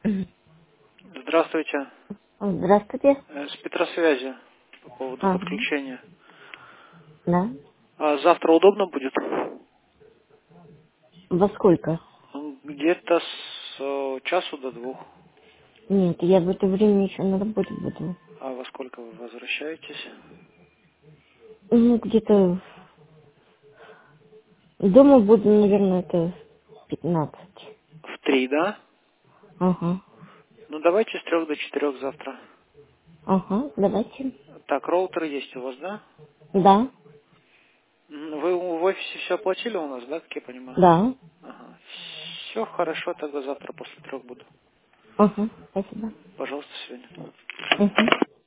Здравствуйте. Здравствуйте. С Петросвязи по поводу Ага. подключения. Да. Завтра удобно будет? Во сколько? Где-то с часу до 2. Нет, я в это время еще на работе буду. А во сколько вы возвращаетесь? Ну, где-то дома буду, наверное, это 15. В 3, да? Ага. Ну, давайте с 3 до 4 завтра. Ага, давайте. Так, роутер есть у вас, да? Да. Вы в офисе все оплатили у нас, да, как я понимаю? Да. Ага. Все хорошо, тогда завтра после 3 буду. Ага, спасибо. Пожалуйста, сегодня. Угу.